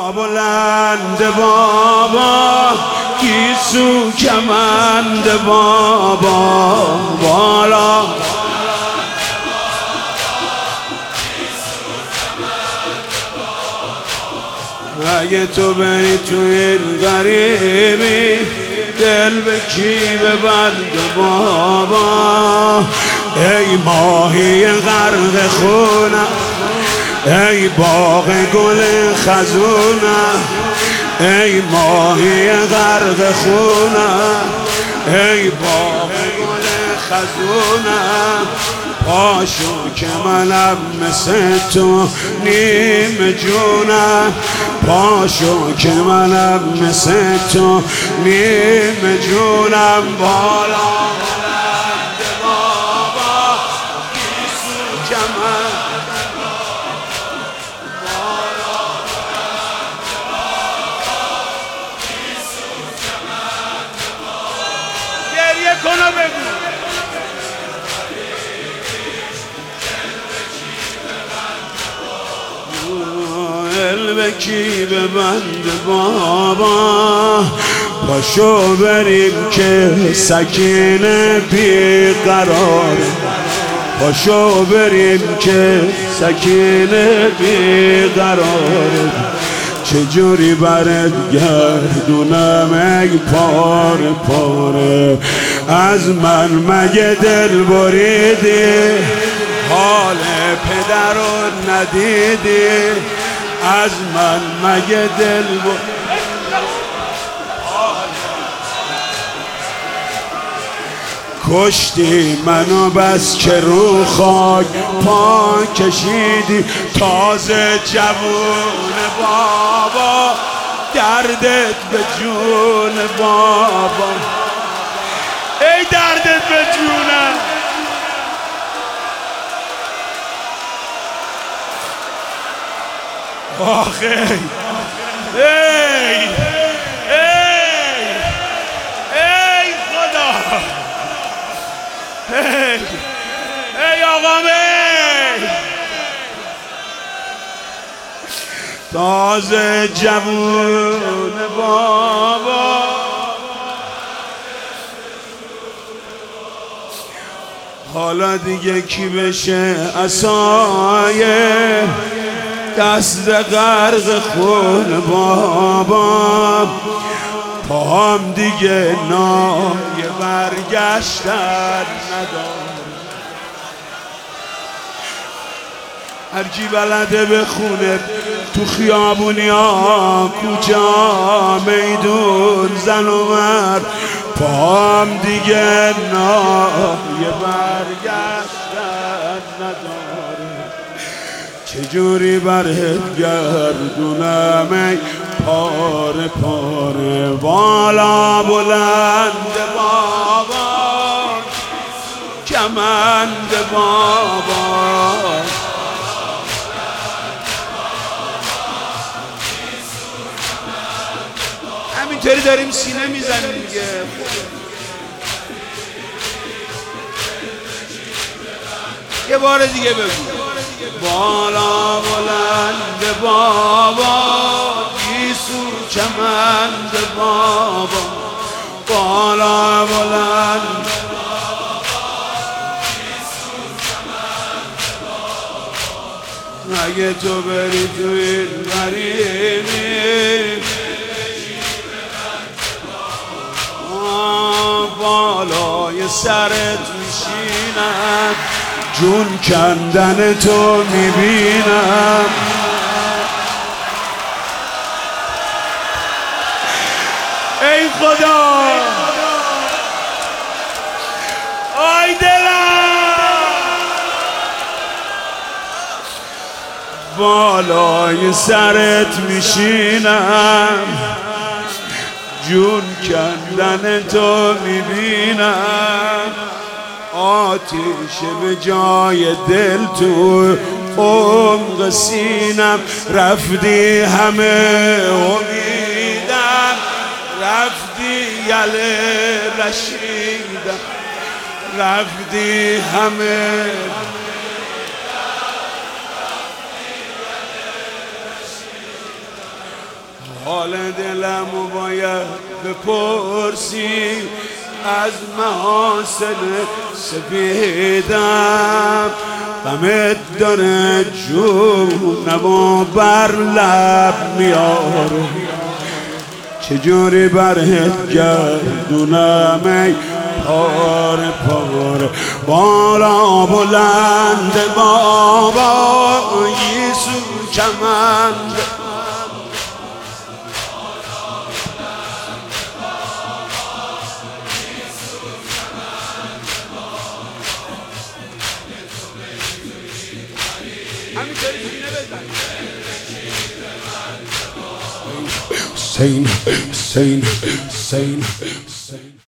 بلند بابا گیسو کمند بابا بالا اگه تو بری تو این غریبی دل به کی ببند بابا ای ماهی غرق خونم ای باغ گل خزونم ای ماهی غرق خونم ای باغ گل خزونم پاشو که منم مثل تو نیم جونم پاشو که منم مثل تو نیم جونم بالا بلند بابا گیسو کمند بالا بلند بابا گیسو کمند گریه کن و بگو به کی ببند بابا پاشو بریم که سکینه بیقرار پاشو بریم که سکینه بیقرار چجوری برد گردونم ای پاره پاره از من مگه دل بریدی حال پدر رو ندیدی از من مگه دل کشتی منو بس که رو خاک پا کشیدی تازه جوون بابا دردت به جون بابا ای دردت به جونم آخه ای خدا ای آقام تازه جوون بابا حالا دیگه کی بشه عصایه دست غرق خون بابا پاهم دیگه نای برگشتن نداره هرکی بلده بخونه تو خیابونی ها کوچه میدون زن و مرد پاهم دیگه نای برگشتن نداره چجوری برهت گردونم ای پاره پاره بالا بلند بابا کمند بابا همینطوری داریم سینه میزنیم دیگه یه بار دیگه بگو بالا بلند بابا گیسو کمند بابا بالا بلند بابا گیسو کمند بابا اگه تو بری تو این غریبی بالای سرت میشینم جون کندن تو میبینم ای خدا آی دلم بالای سرت میشینم جون کندن تو میبینم آتیش به جای دل تو عمق سینم رفتی همه امیدم رفتی یله رشیدم رفتی همه حال دلم باید بپرسی از محاسن سپیدم، غمت داره جونمو بر لب میاره، چجوری برهت گردونم ای پاره پاره. بالا بلند بابا یسو کمند، Sane, sane, sane,